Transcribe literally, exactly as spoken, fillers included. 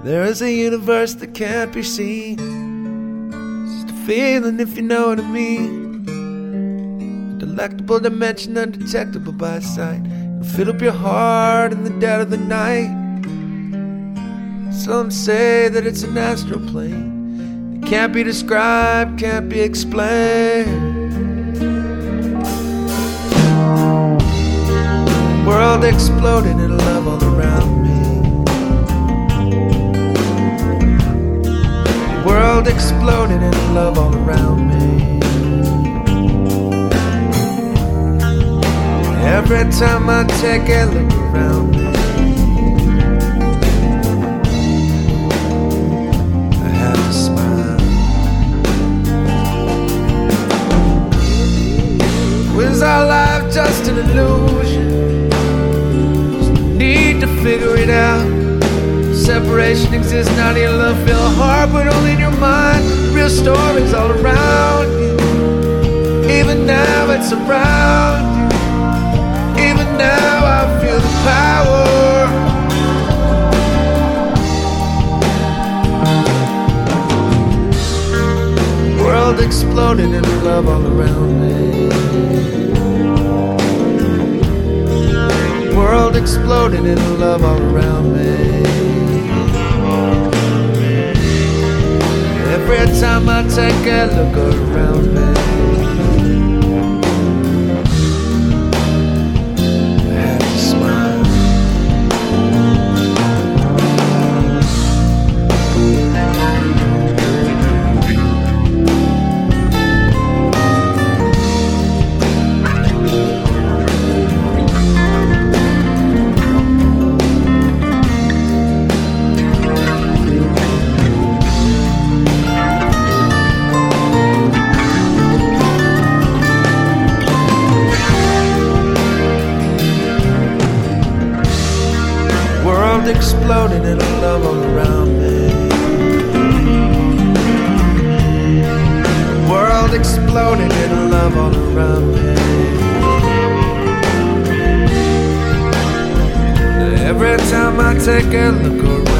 There is a universe that can't be seen. It's just a feeling, if you know what I mean. A delectable dimension undetectable by sight. It'll fill up your heart in the dead of the night. Some say that it's an astral plane. It can't be described, can't be explained. World exploding in love all around me. World exploding in love all around me. Every time I take a look around me, I have to smile. Was our life just an illusion? Need to figure it out. Separation exists, not in your love, feel a heart, but only in your mind. Real stories all around you. Even now it's around you. Even now I feel the power. World exploding in love all around me. World exploding in love all around me. Every time I take a look around me, I have to smile. World exploding in love all around me. World exploding in love all around me. Every time I take a look around